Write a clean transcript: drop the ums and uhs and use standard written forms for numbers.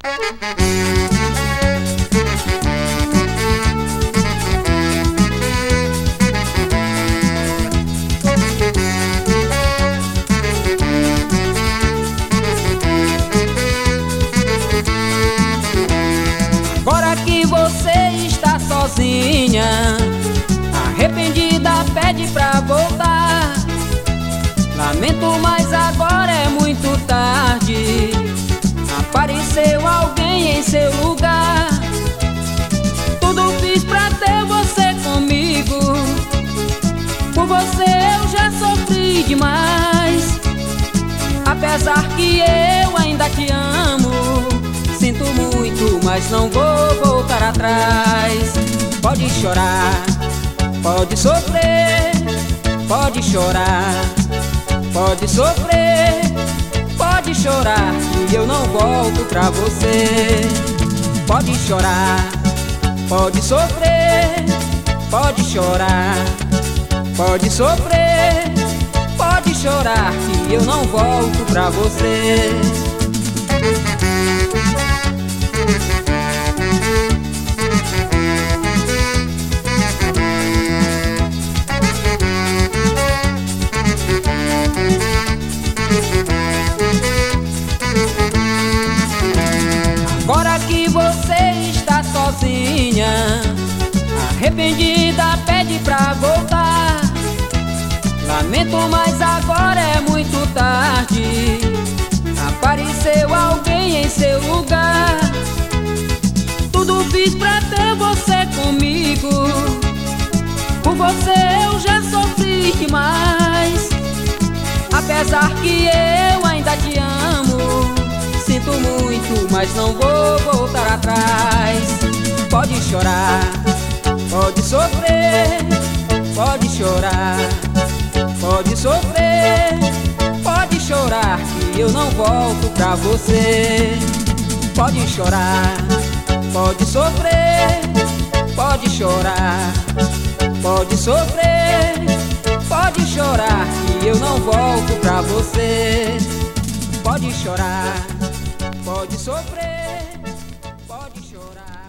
Agora que você está sozinha, arrependida, pede pra voltar. Lamento, mas agora é muito tarde. Apareceu alguém em seu lugar. Tudo fiz pra ter você comigo. Por você eu já sofri demais. Apesar que eu ainda te amo, sinto muito, mas não vou voltar atrás. Pode chorar, pode sofrer, pode chorar, pode sofrer, pode chorar, que eu não volto pra você. Pode chorar, pode sofrer, pode chorar, pode sofrer, pode chorar, que eu não volto pra você. Agora que você está sozinha, arrependida, pede pra voltar. Lamento, mas agora é muito tarde. Apareceu alguém em seu lugar. Tudo fiz pra ter você comigo. Por você eu já sofri demais. Apesar que eu ainda te amo, sinto muito, mas não vou voltar atrás. Pode chorar, pode sofrer, pode chorar, pode sofrer, pode chorar, que eu não volto pra você. Pode chorar, pode sofrer, pode chorar, pode sofrer, pode chorar, que eu não volto pra você. Pode chorar, pode sofrer, pode chorar.